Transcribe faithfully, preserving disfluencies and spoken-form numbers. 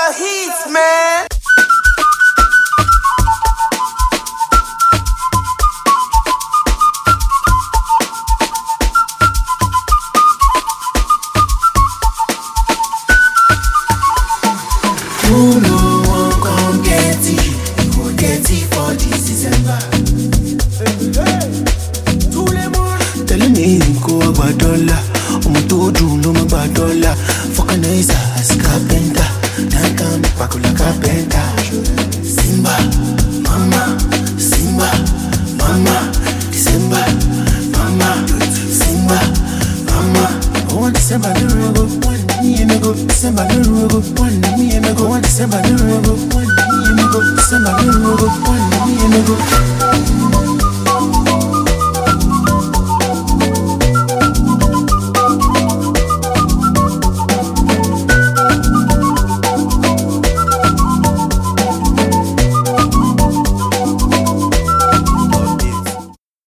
the heat, man. Who no one come get it, you go get it for this December. Telling me go about dollar, I'm to do no more about dollar. Vulcanizer as carpenter, then come back like carpenter. Simba, mama, Simba, mama, December, mama, Simba, mama. One December, the rogo, one me and go. December, the rogo, one me and go. One December, the